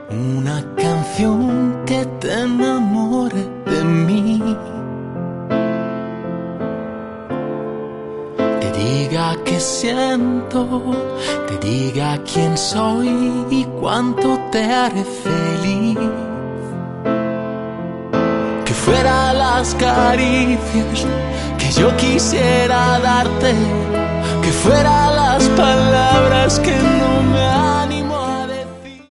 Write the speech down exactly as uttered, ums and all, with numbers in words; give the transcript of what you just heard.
Una canción que te enamore de mí, te diga qué siento, te diga quién soy y cuánto te haré feliz. Que fuera las caricias que yo quisiera darte, que fuera las palabras que no me animan.